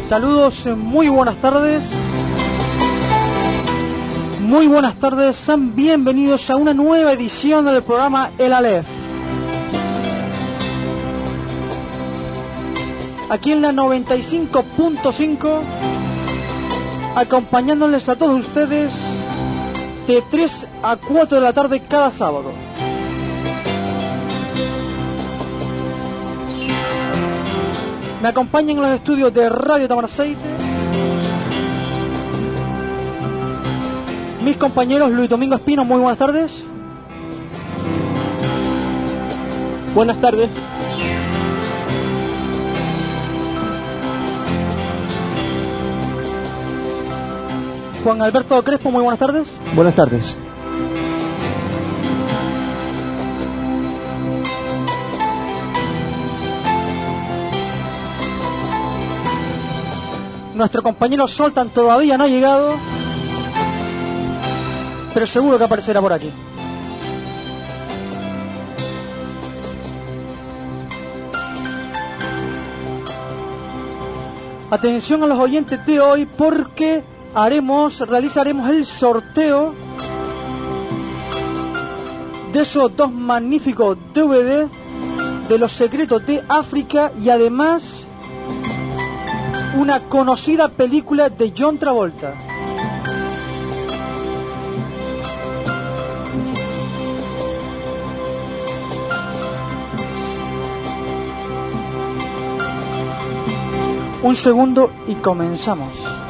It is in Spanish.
Saludos, muy buenas tardes. Muy buenas tardes, sean bienvenidos a una nueva edición del programa El Aleph. Aquí en la 95.5, acompañándoles a todos ustedes de 3 a 4 de la tarde cada sábado. Me acompañan en los estudios de Radio Tamaraceite mis compañeros Luis Domingo Espino. Muy buenas tardes. Buenas tardes. Juan Alberto Crespo, muy buenas tardes. Buenas tardes. Nuestro compañero Soltan todavía no ha llegado, pero seguro que aparecerá por aquí. Atención a los oyentes de hoy, porque realizaremos el sorteo de esos 2 magníficos DVD de Los Secretos de África y además una conocida película de John Travolta. Un segundo y comenzamos.